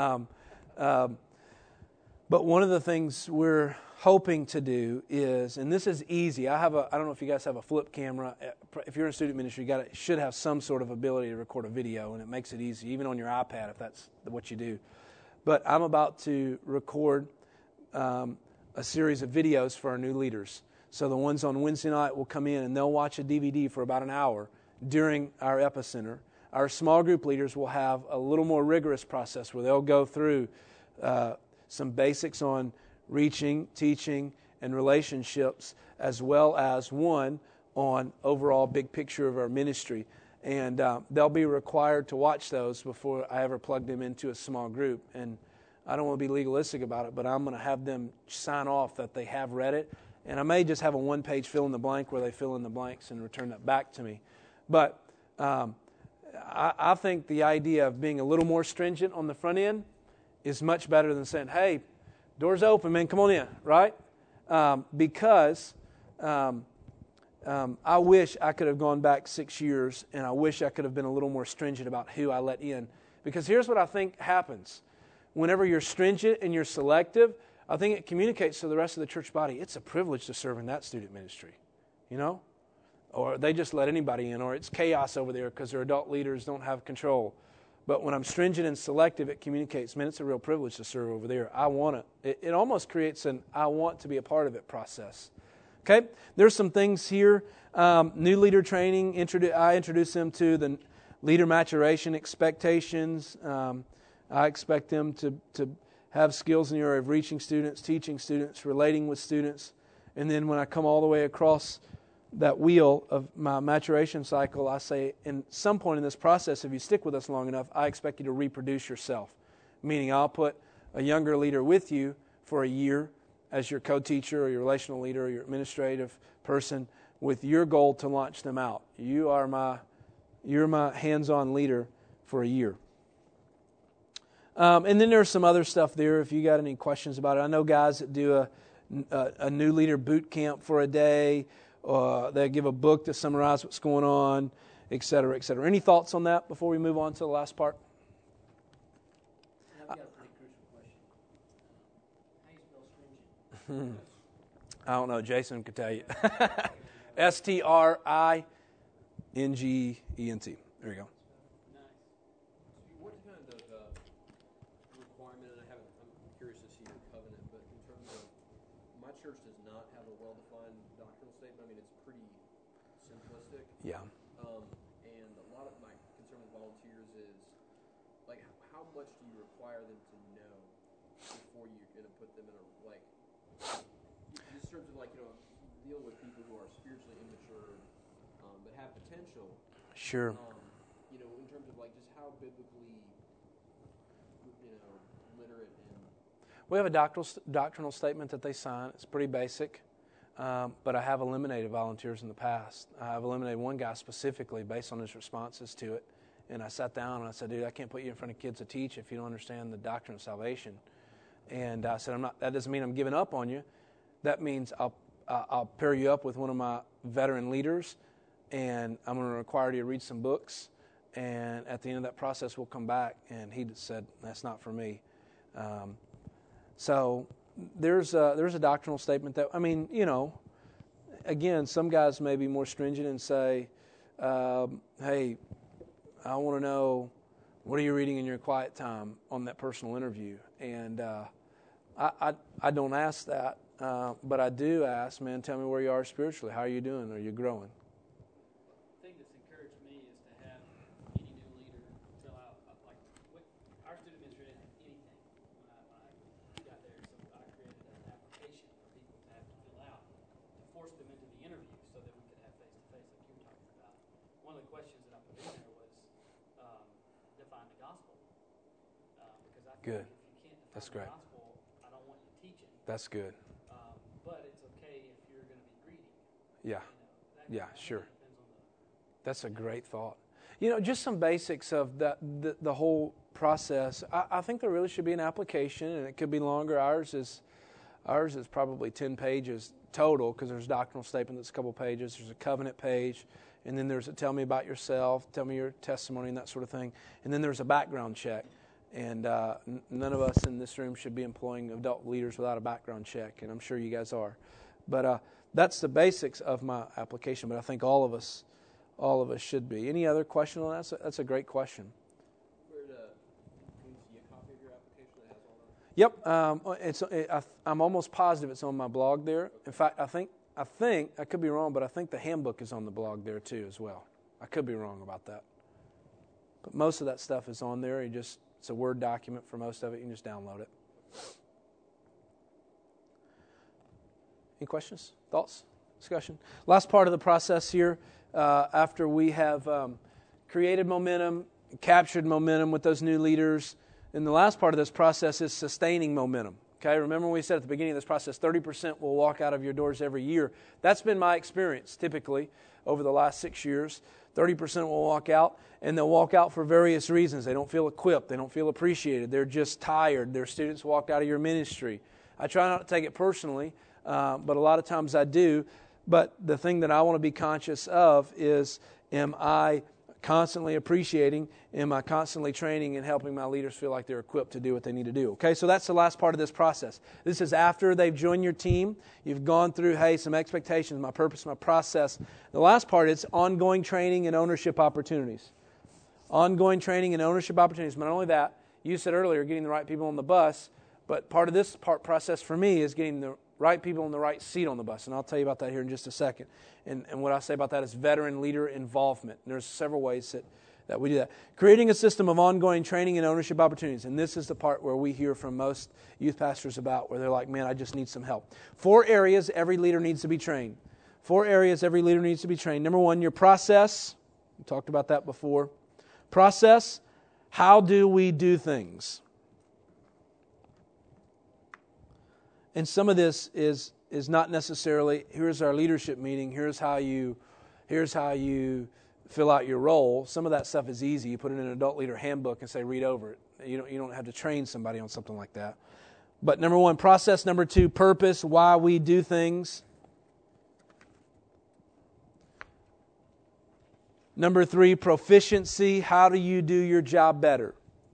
But one of the things we're hoping to do is, and this is easy. I don't know if you guys have a flip camera. If you're in student ministry, you should have some sort of ability to record a video, and it makes it easy, even on your iPad if that's what you do. But I'm about to record a series of videos for our new leaders. So the ones on Wednesday night will come in and they'll watch a DVD for about an hour during our epicenter. Our small group leaders will have a little more rigorous process where they'll go through some basics on reaching, teaching, and relationships, as well as one on overall big picture of our ministry. And they'll be required to watch those before I ever plug them into a small group. And I don't want to be legalistic about it, but I'm going to have them sign off that they have read it. And I may just have a one-page fill in the blank where they fill in the blanks and return that back to me. But I think the idea of being a little more stringent on the front end is much better than saying, hey, door's open, man, come on in, right? Because I wish I could have gone back 6 years, and I wish I could have been a little more stringent about who I let in. Because here's what I think happens. Whenever you're stringent and you're selective, I think it communicates to the rest of the church body, it's a privilege to serve in that student ministry, you know? Or they just let anybody in, or it's chaos over there because their adult leaders don't have control. But when I'm stringent and selective, it communicates, man, it's a real privilege to serve over there. I want it. It almost creates an I want to be a part of it process. Okay? There's some things here. New leader training, I introduce them to the leader maturation expectations. I expect them to have skills in the area of reaching students, teaching students, relating with students. And then when I come all the way across that wheel of my maturation cycle, I say, in some point in this process, if you stick with us long enough, I expect you to reproduce yourself. Meaning I'll put a younger leader with you for a year as your co-teacher or your relational leader or your administrative person with your goal to launch them out. You're my hands-on leader for a year. And then there's some other stuff there if you got any questions about it. I know guys that do a new leader boot camp for a day. They give a book to summarize what's going on, et cetera, et cetera. Any thoughts on that before we move on to the last part? I've got a pretty crucial question. How do you spell stringent? I don't know. Jason could tell you. STRINGENT. There you go. What kind of requirement, and I'm curious to see your covenant, but in terms of, my church does not have a well-defined doctrinal statement. I mean, it's pretty simplistic. Yeah. And a lot of my concern with volunteers is, like, how much do you require them to know before you're going to put them in a, like, just in terms of, like, deal with people who are spiritually immature, but have potential. Sure. In terms of, like, just how biblically, literate and... We have a doctrinal statement that they sign. It's pretty basic. But I have eliminated volunteers in the past. I've eliminated one guy specifically based on his responses to it. And I sat down and I said, dude, I can't put you in front of kids to teach if you don't understand the doctrine of salvation. And I said, that doesn't mean I'm giving up on you. That means I'll pair you up with one of my veteran leaders, and I'm going to require you to read some books. And at the end of that process, we'll come back. And he said, that's not for me. So there's a doctrinal statement that, again, some guys may be more stringent and say, hey, I want to know What are you reading in your quiet time on that personal interview? And I don't ask that, but I do ask, man, tell me where you are spiritually. How are you doing? Are you growing? The thing that's encouraged me is to have any new leader fill out, like, our student ministry didn't have anything when I got there, so I created an application for people to have to fill out to force them into the interview so that we could have face-to-face like you were talking about. One of the questions that I put in there was define the gospel. Because I feel Good. like if you can't define That's the great. gospel, I don't want you teaching. That's good. But it's okay if you're going to be greedy. Yeah. That Yeah, I think sure. it depends on the That's a great thought. Just some basics of the whole process. I think there really should be an application, and it could be longer. Ours is probably 10 pages total, because there's a doctrinal statement that's a couple pages. There's a covenant page, and then there's a tell me about yourself, tell me your testimony, and that sort of thing. And then there's a background check. And none of us in this room should be employing adult leaders without a background check, and I'm sure you guys are. But that's the basics of my application. But I think all of us should be. Any other question on that? That's a great question. Can we see a copy of your application that has all that? Yep, I'm almost positive it's on my blog there. In fact, I think I could be wrong, but I think the handbook is on the blog there too as well. I could be wrong about that, but most of that stuff is on there. It's a Word document for most of it. You can just download it. Any questions, thoughts, discussion? Last part of the process here, after we have created momentum, captured momentum with those new leaders, and the last part of this process is sustaining momentum. Okay, remember we said at the beginning of this process, 30% will walk out of your doors every year. That's been my experience typically over the last 6 years. 30% will walk out, and they'll walk out for various reasons. They don't feel equipped. They don't feel appreciated. They're just tired. Their students walked out of your ministry. I try not to take it personally, but a lot of times I do. But the thing that I want to be conscious of is, am I constantly appreciating? Am I constantly training and helping my leaders feel like they're equipped to do what they need to do? Okay, so that's the last part of this process. This is after they've joined your team. You've gone through, some expectations, my purpose, my process. The last part is ongoing training and ownership opportunities. Ongoing training and ownership opportunities. But not only that, you said earlier, getting the right people on the bus, but part of this process for me is getting the right people in the right seat on the bus. And I'll tell you about that here in just a second. And what I say about that is veteran leader involvement. And there's several ways that we do that. Creating a system of ongoing training and ownership opportunities. And this is the part where we hear from most youth pastors about, where they're like, man, I just need some help. 4 areas every leader needs to be trained. 4 areas every leader needs to be trained. Number 1, your process. We talked about that before. Process, how do we do things? And some of this is not necessarily, here's our leadership meeting, here's how you fill out your role. Some of that stuff is easy. You put it in an adult leader handbook and say, read over it. You don't have to train somebody on something like that. But number 1, process. Number 2, purpose, why we do things. Number 3, proficiency, how do you do your job better?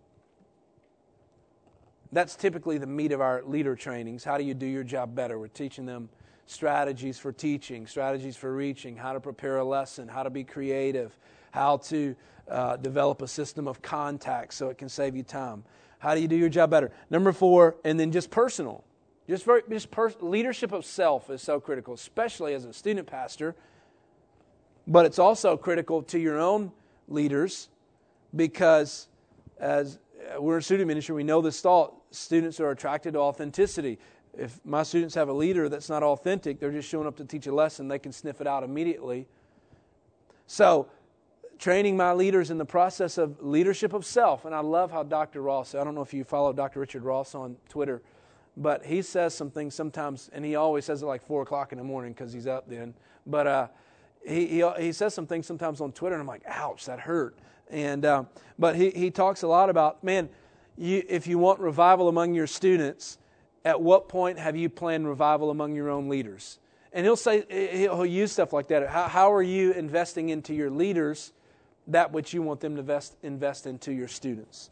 That's typically the meat of our leader trainings. How do you do your job better? We're teaching them strategies for teaching, strategies for reaching, how to prepare a lesson, how to be creative, how to develop a system of contact so it can save you time. How do you do your job better? Number 4, and then just personal. Leadership of self is so critical, especially as a student pastor. But it's also critical to your own leaders, because as we're in student ministry, we know this thought, students are attracted to authenticity. If my students have a leader that's not authentic, they're just showing up to teach a lesson, they can sniff it out immediately. So, training my leaders in the process of leadership of self. And I love how Dr. Ross, I don't know if you follow Dr. Richard Ross on Twitter, but he says some things sometimes, and he always says it like 4 o'clock in the morning because he's up then. But he says some things sometimes on Twitter, and I'm like, ouch, that hurt. And but he talks a lot about, man, if you want revival among your students, at what point have you planned revival among your own leaders? And he'll use stuff like that. How are you investing into your leaders that which you want them to invest into your students?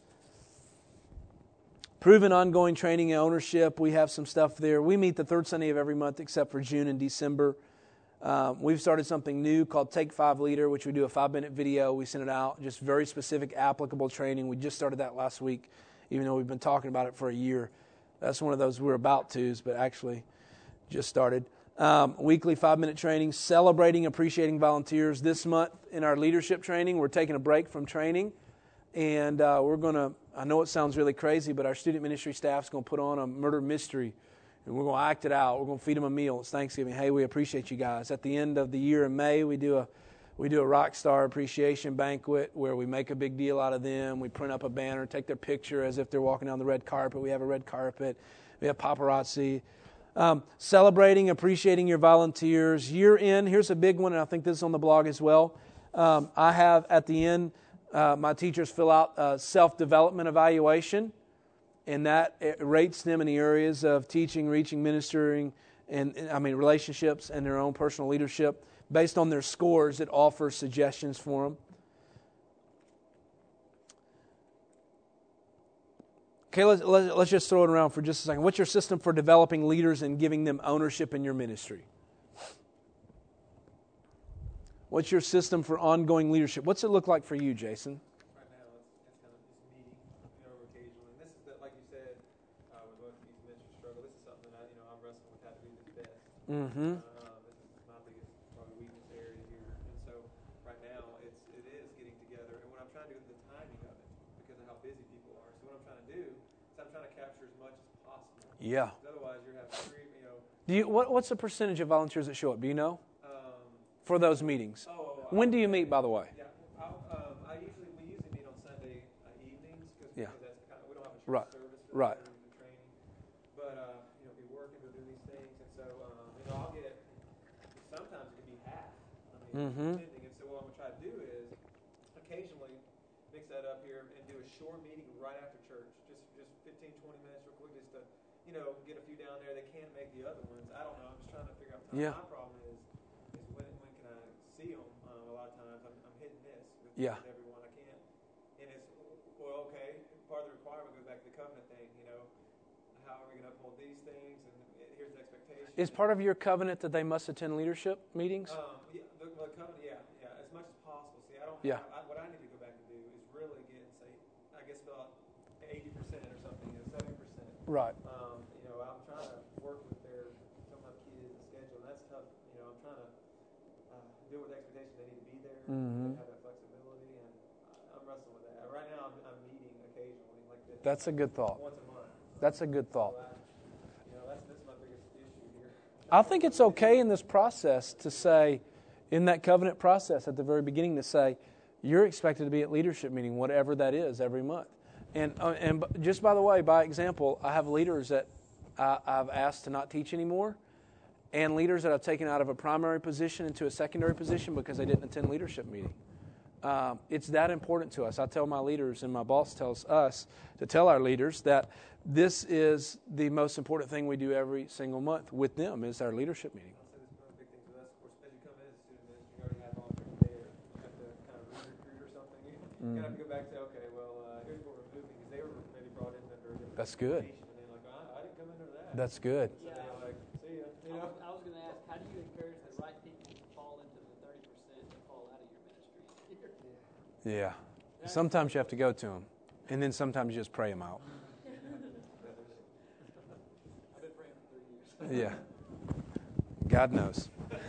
Proven ongoing training and ownership. We have some stuff there. We meet the 3rd Sunday of every month except for June and December. We've started something new called Take 5 Leader, which we do a 5-minute video. We send it out, just very specific, applicable training. We just started that last week, even though we've been talking about it for a year. That's one of those we're about to's, but actually just started. Weekly 5-minute training, celebrating, appreciating volunteers. This month in our leadership training, we're taking a break from training, and we're going to, I know it sounds really crazy, but our student ministry staff's going to put on a murder mystery, and we're going to act it out. We're going to feed them a meal. It's Thanksgiving. Hey, we appreciate you guys. At the end of the year in May, we do a rock star appreciation banquet where we make a big deal out of them. We print up a banner, take their picture as if they're walking down the red carpet. We have a red carpet. We have paparazzi. Celebrating, appreciating your volunteers. Year end, here's a big one, and I think this is on the blog as well. I have at the end, my teachers fill out a self-development evaluation, and that rates them in the areas of teaching, reaching, ministering, and relationships and their own personal leadership. Based on their scores, it offers suggestions for them. Okay, let's just throw it around for just a second. What's your system for developing leaders and giving them ownership in your ministry? What's your system for ongoing leadership? What's it look like for you, Jason? Right now, it's kind of just meeting, occasionally. And this is, like you said, with both of these ministry struggle, this is something that I'm wrestling with how to do this best. Mm-hmm. This is my biggest probably weakness area here. And so right now, it is getting together. And what I'm trying to do is the timing of it because of how busy people are. So what I'm trying to do is I'm trying to capture as much as possible. Yeah. Otherwise, you're having three, What's the percentage of volunteers that show up? Do you know? For those meetings. When do you meet, by the way? Yeah, we usually meet on Sunday evenings because that's kind of, we don't have a church Right. service for Right. the training. But be working to do these things, and so I'll get. Sometimes it can be half. Depending. And so what I'm gonna try to do is occasionally mix that up here and do a short meeting right after church, just 15, 20 minutes, real quick, just to get a few down there. They can't make the other ones. I don't know. I'm just trying to figure out time. Yeah. My problem is when can I see them? A lot of times I'm hit and miss with everyone. I can't. And it's, okay, part of the requirement goes back to the covenant thing, how are we going to uphold these things? And here's the expectation. Is part of your covenant that they must attend leadership meetings? The covenant, as much as possible. See, I don't. Yeah. What I need to go back and do is really get and say, I guess about 80% or something, 70%. Right. I'm trying to work with some of my kids' schedule, and that's tough. I'm trying to deal with the expectation they need to be there, Mm-hmm. have that flexibility, and I'm wrestling with that. Right now, I'm meeting occasionally like this. That's a good thought. Once a month. That's a good thought. That's my biggest issue here. I think it's okay in this process to say, in that covenant process at the very beginning, to say, you're expected to be at leadership meeting, whatever that is, every month. And just by the way, by example, I have leaders that I've asked to not teach anymore, and leaders that I've taken out of a primary position into a secondary position because they didn't attend leadership meeting. It's that important to us. I tell my leaders, and my boss tells us to tell our leaders that this is the most important thing we do every single month with them is our leadership meeting. I'll say this one big thing to us, of course, as you come in as a student ministry, you already have volunteers there. You have to kind of re-recruit or something. You kind of have to go back and say, okay, well, here's what we're moving, because they were maybe brought in under a different That's good. organization, and they're like, I didn't come into that. That's good. So they're like, see ya, I was going to ask, how do you encourage the right people to fall into the 30% that fall out of your ministry? Yeah. Sometimes you have to go to them, and then sometimes you just pray them out. I've been praying for 3 years. Yeah. God knows.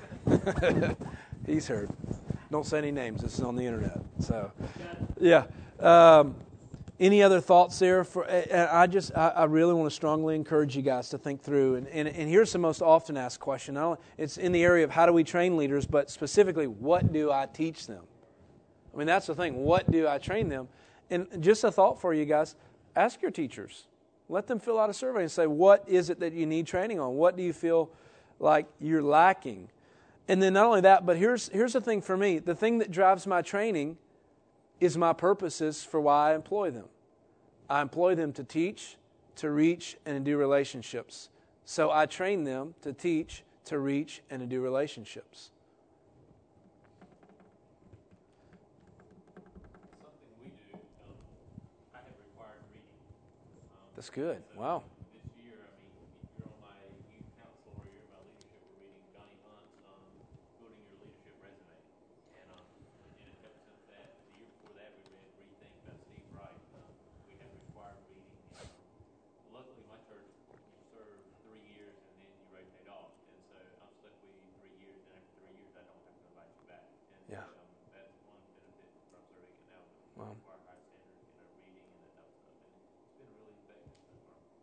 He's heard. Don't say any names. This is on the internet. So, yeah. Any other thoughts there? I really want to strongly encourage you guys to think through. And here's the most often asked question. It's in the area of how do we train leaders, but specifically, what do I teach them? I mean, that's the thing. What do I train them? And just a thought for you guys. Ask your teachers. Let them fill out a survey and say, what is it that you need training on? What do you feel like you're lacking? And then not only that, but here's the thing for me. The thing that drives my training is my purposes for why I employ them. I employ them to teach, to reach, and to do relationships. So I train them to teach, to reach, and to do relationships. Something we do, I have required reading. That's good. So Wow. This year, if you're on my youth council or you're in my leadership, we're reading Johnny Hunt's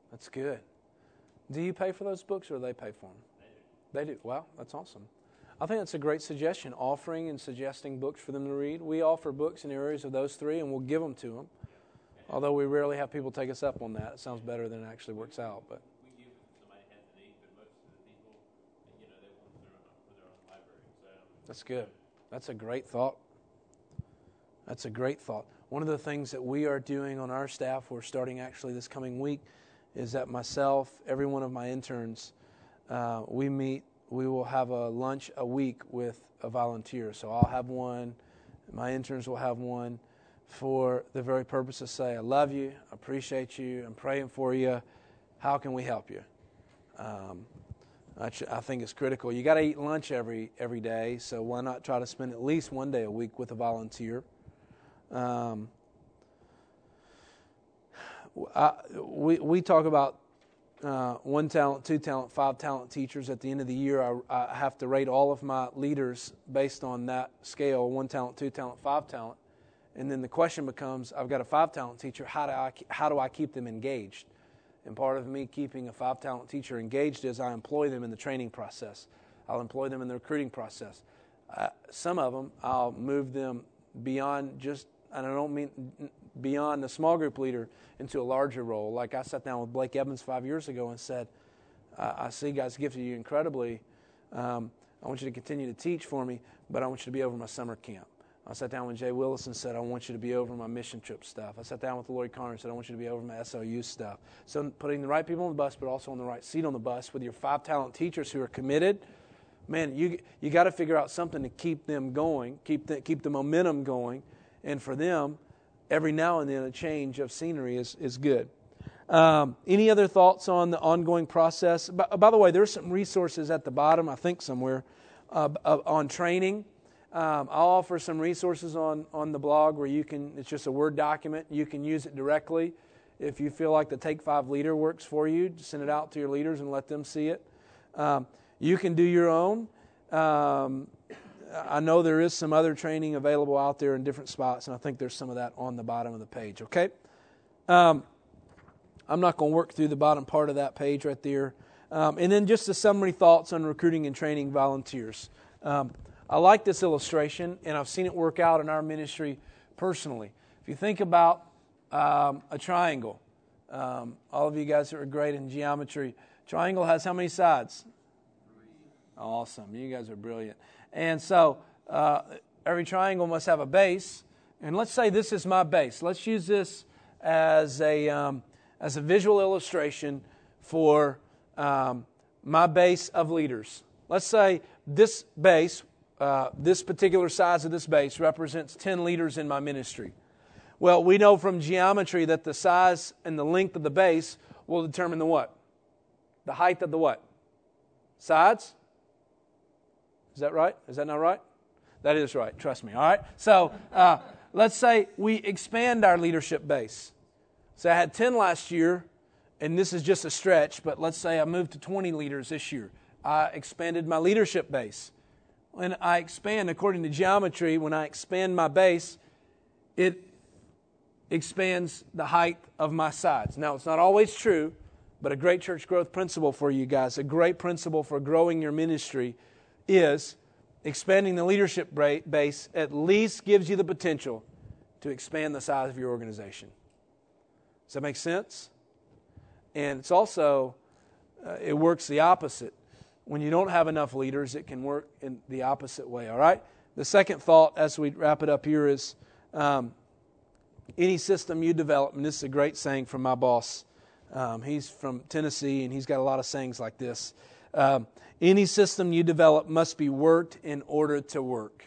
That's good. Do you pay for those books, or do they pay for them? They do. Well, that's awesome. I think that's a great suggestion, offering and suggesting books for them to read. We offer books in areas of those three, and we'll give them to them. Although we rarely have people take us up on that. It sounds better than it actually works out. But We give it to somebody who has a need, but most of the people, they want their own library. So that's good. That's a great thought. That's a great thought. One of the things that we are doing on our staff, we're starting actually this coming week, is that myself, every one of my interns, we will have a lunch a week with a volunteer. So I'll have one, my interns will have one, for the very purpose of say, I love you, I appreciate you, I'm praying for you, how can we help you? I think it's critical. You got to eat lunch every day, so why not try to spend at least one day a week with a volunteer? We talk about 1 talent, 2 talent, 5 talent teachers. At the end of the year, I have to rate all of my leaders based on that scale: 1 talent, 2 talent, 5 talent. And then the question becomes, I've got a 5 talent teacher. How do I keep them engaged? And part of me keeping a 5 talent teacher engaged is I employ them in the training process. I'll employ them in the recruiting process. Some of them, I'll move them beyond just, and I don't mean beyond the small group leader, into a larger role. Like I sat down with Blake Evans 5 years ago and said, I see God's gifted you incredibly. I want you to continue to teach for me, but I want you to be over my summer camp. I sat down with Jay Willis and said, I want you to be over my mission trip stuff. I sat down with Lloyd Carter and said, I want you to be over my SLU stuff. So putting the right people on the bus, but also on the right seat on the bus with your 5 talent teachers who are committed. Man, you got to figure out something to keep them going, keep the momentum going. And for them, every now and then a change of scenery is good. Any other thoughts on the ongoing process? By the way, there's some resources at the bottom, I think somewhere, on training. I'll offer some resources on the blog where it's just a Word document. You can use it directly. If you feel like the Take 5 leader works for you, send it out to your leaders and let them see it. You can do your own. I know there is some other training available out there in different spots, and I think there's some of that on the bottom of the page, okay? I'm not going to work through the bottom part of that page right there. And then just the summary thoughts on recruiting and training volunteers. I like this illustration, and I've seen it work out in our ministry personally. If you think about a triangle, all of you guys that are great in geometry, triangle has how many sides? 3. Awesome. You guys are brilliant. And so every triangle must have a base. And let's say this is my base. Let's use this as a visual illustration for my base of leaders. Let's say this base, this particular size of this base represents 10 leaders in my ministry. Well, we know from geometry that the size and the length of the base will determine the what? The height of the what? Sides? Is that right? Is that not right? That is right. Trust me. All right. So let's say we expand our leadership base. So I had 10 last year, and this is just a stretch, but let's say I moved to 20 leaders this year. I expanded my leadership base. When I expand, according to geometry, when I expand my base, it expands the height of my sides. Now, it's not always true, but a great church growth principle for you guys, a great principle for growing your ministry is expanding the leadership base at least gives you the potential to expand the size of your organization. Does that make sense? And it's also, it works the opposite. When you don't have enough leaders, it can work in the opposite way, all right? The second thought as we wrap it up here is any system you develop, and this is a great saying from my boss. He's from Tennessee, and he's got a lot of sayings like this. Any system you develop must be worked in order to work.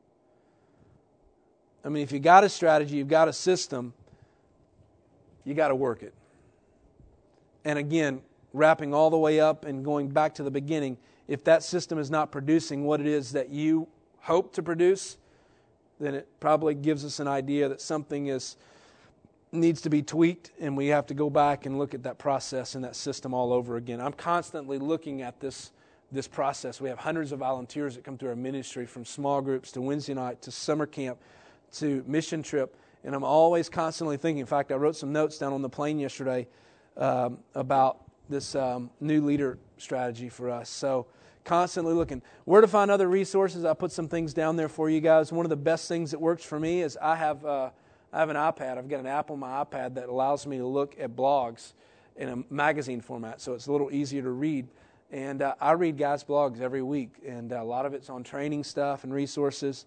I mean, if you got a strategy, you've got a system, you got to work it. And again, wrapping all the way up and going back to the beginning, if that system is not producing what it is that you hope to produce, then it probably gives us an idea that something needs to be tweaked, and we have to go back and look at that process and that system all over again. I'm constantly looking at this process. We have hundreds of volunteers that come through our ministry, from small groups to Wednesday night to summer camp to mission trip, and I'm always constantly thinking. In fact, I wrote some notes down on the plane yesterday about this new leader strategy for us. So constantly looking. Where to find other resources, I put some things down there for you guys. One of the best things that works for me is I have an iPad. I've got an app on my iPad that allows me to look at blogs in a magazine format, so it's a little easier to read. And I read guys' blogs every week, and a lot of it's on training stuff and resources.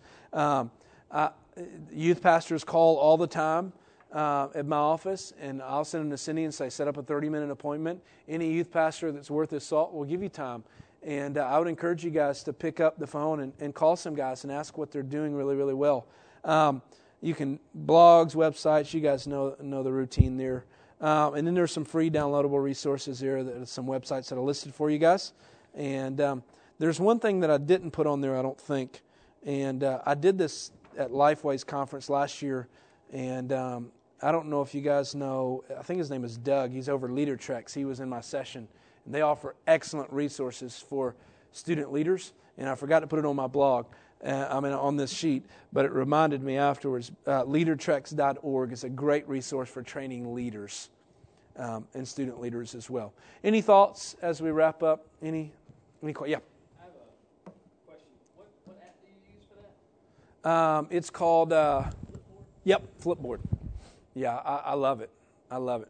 Youth pastors call all the time at my office, and I'll send them to Cindy and say, set up a 30-minute appointment. Any youth pastor that's worth his salt will give you time. And I would encourage you guys to pick up the phone and call some guys and ask what they're doing really, really well. You can blogs, websites, you guys know the routine there. And then there's some free downloadable resources there, some websites that are listed for you guys. And there's one thing that I didn't put on there, I don't think. And I did this at Lifeway's conference last year. And I don't know if you guys know, I think his name is Doug. He's over LeaderTrex. He was in my session. And they offer excellent resources for student leaders. And I forgot to put it on my blog. On this sheet, but it reminded me afterwards. LeaderTrex.org is a great resource for training leaders and student leaders as well. Any thoughts as we wrap up? Any questions? Yeah. I have a question. What app do you use for that? It's called Flipboard? Yep, Flipboard. Yeah, I love it. I love it.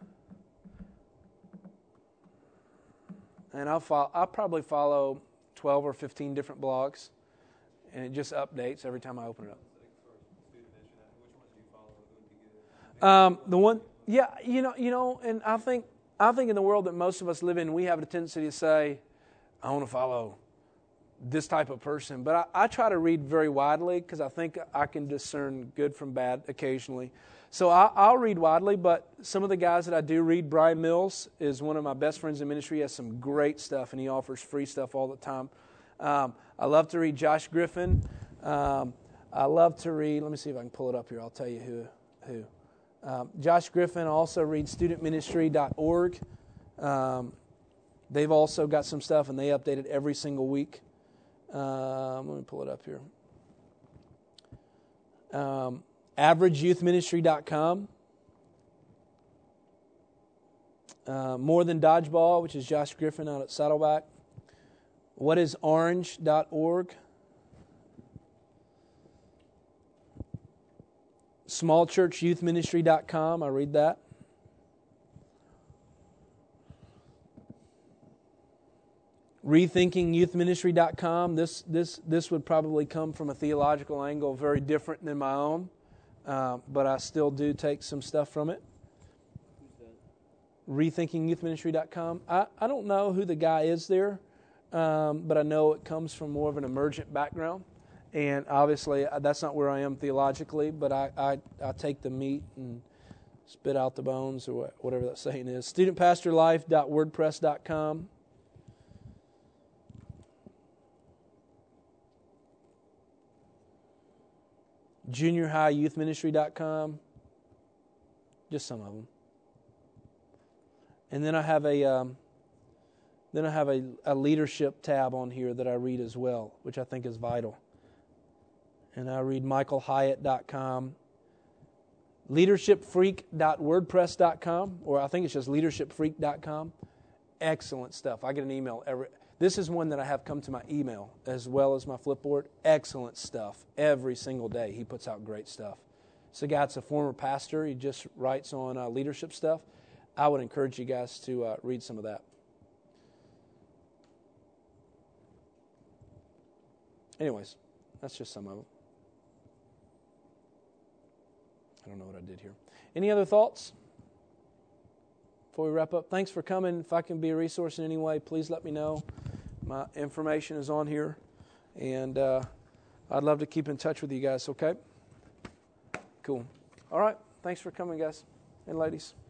And I'll probably follow 12 or 15 different blogs. And it just updates every time I open it up. The one, yeah, you know, and I think in the world that most of us live in, we have a tendency to say, I want to follow this type of person. But I try to read very widely because I think I can discern good from bad occasionally. So I'll read widely, but some of the guys that I do read, Brian Mills is one of my best friends in ministry. He has some great stuff, and he offers free stuff all the time. I love to read Josh Griffin. I love to read, let me see if I can pull it up here. I'll tell you who. Josh Griffin also reads studentministry.org. They've also got some stuff, and they update it every single week. Let me pull it up here. AverageYouthMinistry.com. More Than Dodgeball, which is Josh Griffin out at Saddleback. WhatIsOrange.org. SmallChurchYouthMinistry.com. I read that. RethinkingYouthMinistry.com. This would probably come from a theological angle very different than my own, but I still do take some stuff from it. RethinkingYouthMinistry.com. I don't know who the guy is there. But I know it comes from more of an emergent background. And obviously, that's not where I am theologically, but I take the meat and spit out the bones, or whatever that saying is. StudentPastorLife.wordpress.com. JuniorHighYouthMinistry.com. Just some of them. And then I have a leadership tab on here that I read as well, which I think is vital. And I read MichaelHyatt.com, LeadershipFreak.wordpress.com, or I think it's just LeadershipFreak.com. Excellent stuff. I get an email this is one that I have come to my email as well as my Flipboard. Excellent stuff. Every single day he puts out great stuff. It's a guy that's a former pastor. He just writes on leadership stuff. I would encourage you guys to read some of that. Anyways, that's just some of them. I don't know what I did here. Any other thoughts before we wrap up? Thanks for coming. If I can be a resource in any way, please let me know. My information is on here, and I'd love to keep in touch with you guys, okay? Cool. All right. Thanks for coming, guys and ladies.